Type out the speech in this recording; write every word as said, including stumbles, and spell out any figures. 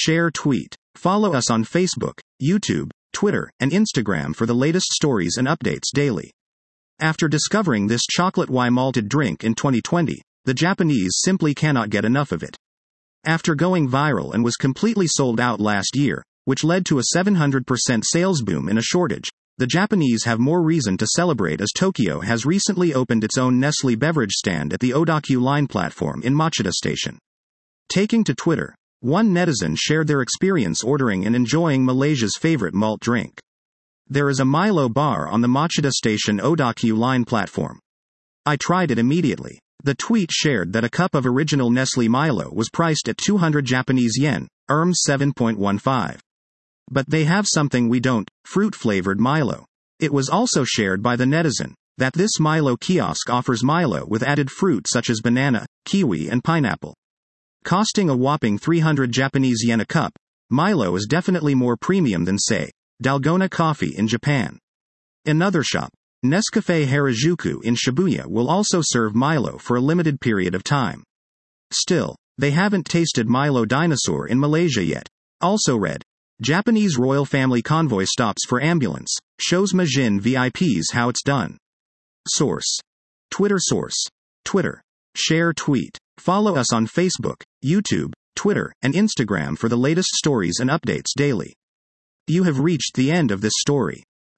share, tweet. Follow us on Facebook, YouTube, Twitter, and Instagram for the latest stories and updates daily. After discovering this chocolate Y malted drink in twenty twenty, the Japanese simply cannot get enough of it. After going viral and was completely sold out last year, which led to a seven hundred percent sales boom in a shortage, the Japanese have more reason to celebrate as Tokyo has recently opened its own Nestlé beverage stand at the Odakyu Line platform in Machida Station. Taking to Twitter, one netizen shared their experience ordering and enjoying Malaysia's favorite malt drink. There is a Milo bar on the Machida Station Odakyu Line platform. I tried it immediately. The tweet shared that a cup of original Nestlé Milo was priced at two hundred Japanese yen, E R M seven point one five. But they have something we don't, fruit-flavored Milo. It was also shared by the netizen that this Milo kiosk offers Milo with added fruit such as banana, kiwi and pineapple. Costing a whopping three hundred Japanese yen a cup, Milo is definitely more premium than, say, Dalgona coffee in Japan. Another shop, Nescafe Harajuku in Shibuya, will also serve Milo for a limited period of time. Still, they haven't tasted Milo Dinosaur in Malaysia yet. Also read, Japanese royal family convoy stops for ambulance, shows Majin V I Ps how it's done. Source. Twitter. Source. Twitter. Share, tweet. Follow us on Facebook, YouTube, Twitter, and Instagram for the latest stories and updates daily. You have reached the end of this story.